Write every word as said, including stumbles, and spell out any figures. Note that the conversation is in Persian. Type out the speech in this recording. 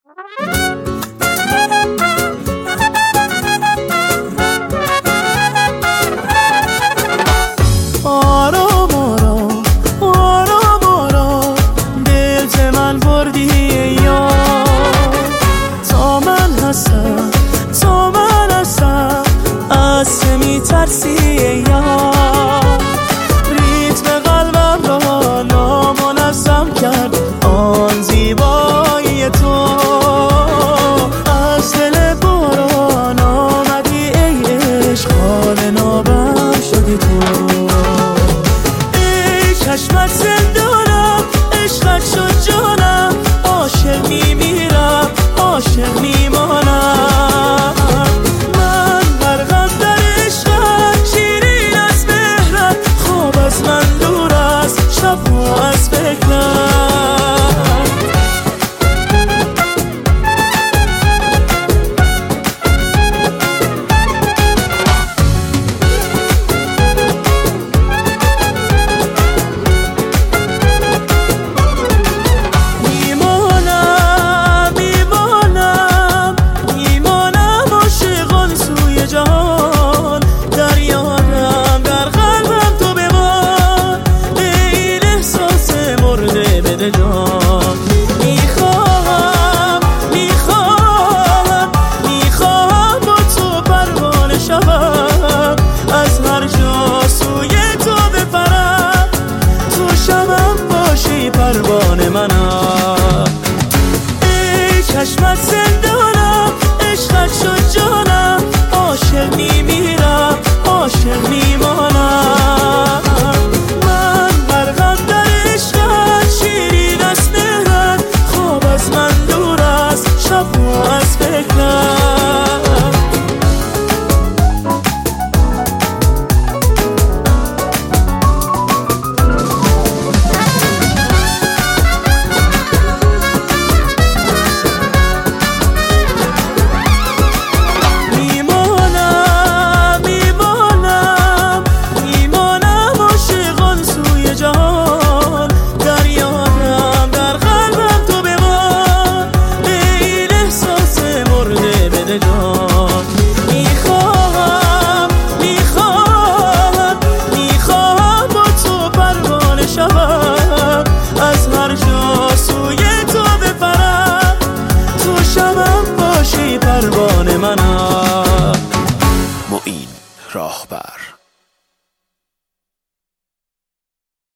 آرام آرام آرام آرام دل ز من بردی یار، تا من هستم تا من هستم از چه میترسی یار. ریتم قلبم را نامنظم کرد آن زیبایی تو، از دل باران آمدی ای عشق، حال نابم شدی تو. ای چشمت زندانم، عشقت شد جانم، عاشق میمیرم عاشق میمانم. من غرقم در عشقت، شیرین از مهرت، خواب از من دور است شبها از فکرت. میخواهم میخواهم میخواهم با تو پروانه شوم، از هر جا سوی تو بپرم، تو شبم باشی پروانه منم. ای چشمت زندانم، عشقت شد جانم، عاشق میمیرم عاشق میمانم. من غرقم در عشقت، شیرین از مهرت، خواب از من دور است شبها از فکرت. میخواهم میخواهم میخواهم با تو پروانه شوم، از هر جا سوی تو بپرم، تو شبم باشی پروانه منم. معین راهبر.